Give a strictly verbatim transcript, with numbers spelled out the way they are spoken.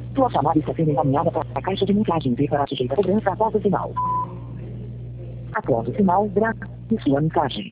Sua chamada está sendo encaminhada para a caixa de mensagens e será sujeita a cobrança após o sinal. Após o sinal, grave sua mensagem.